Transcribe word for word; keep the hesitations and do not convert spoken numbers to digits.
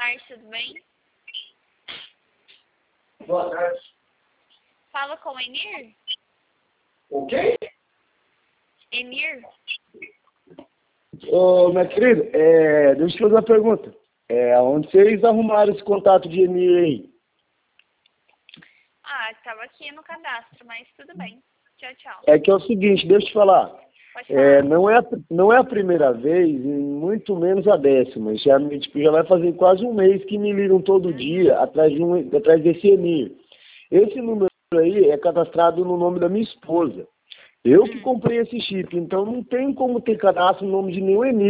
tarde, tudo bem? Boa tarde. Fala com o Enir? O quê? Enir? Ô, minha querida, é, deixa eu te fazer uma pergunta. É, onde vocês arrumaram esse contato de Emir aí? Ah, estava aqui no cadastro, mas tudo bem. Tchau, tchau. É que é o seguinte, deixa eu te falar. Pode falar. É, não, é, a- não é a primeira vez, e muito menos a décima. Já, tipo, já vai fazer quase um mês que me ligam todo dia atrás, de um, atrás desse Emir. Esse número aí é cadastrado no nome da minha esposa. Eu que Hum. comprei esse chip, então não tem como ter cadastro no nome de nenhum Emir.